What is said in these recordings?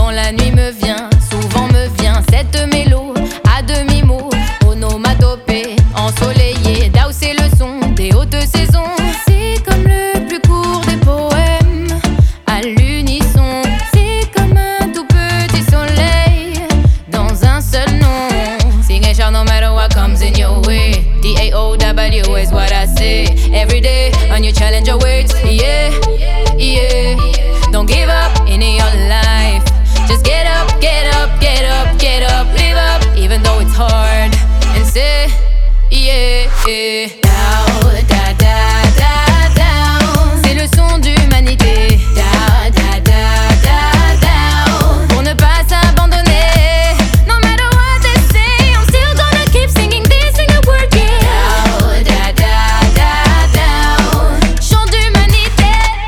Dans la nuit me vient, souvent me vient cette mélo à demi-mot, onomatopée, ensoleillée, Dao c'est le son des hautes saisons. C'est comme le plus court des poèmes, à l'unisson. C'est comme un tout petit soleil dans un seul nom. Sing it, shout no matter what comes in your way. DAOW is what I say. Every day, a new challenge awaits. Yeah, yeah. Don't give up in your life. Just get up, get up, get up, get up, live up, even though it's hard. And say, yeah, yeah. Down, da, da, da, down. C'est le son d'humanité. Da, da, da, da, down. Pour ne pas s'abandonner. No matter what they say, I'm still gonna keep singing this single word, yeah. Down, da, da, da, down. Chant d'humanité.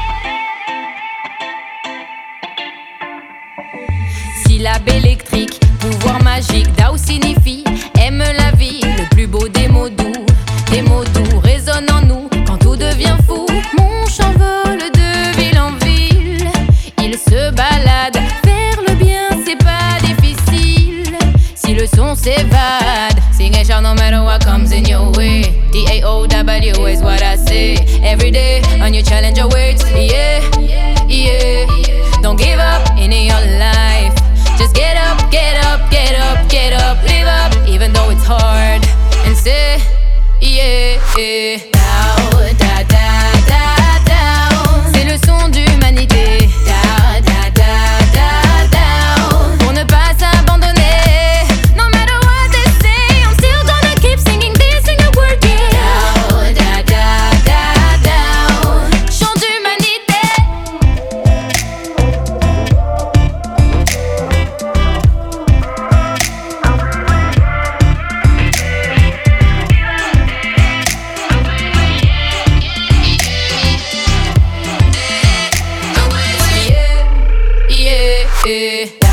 Syllabe électrique, pouvoir magique, Dao signifie aime la vie, le plus beau des mots doux résonnent en nous quand tout devient fou. Mon chant vole de ville en ville, il se balade, faire le bien c'est pas difficile, si le son s'évade. Sing it, shout no matter what comes in your way. DAOW is what I say. Every day, a new challenge awaits. Yeah, yeah. Don't give up in your life. Just get up, get up, get up, get up, live up, even though it's hard. And say, yeah, yeah. Down, da, da, da, down. C'est le son d'humanité. Da, da, da, da, down. Pour ne pas s'abandonner. No matter what they say, I'm still gonna keep singing this single word, yeah. Down, da, da, da, down. Chant d'humanité. Yeah, yeah, yeah.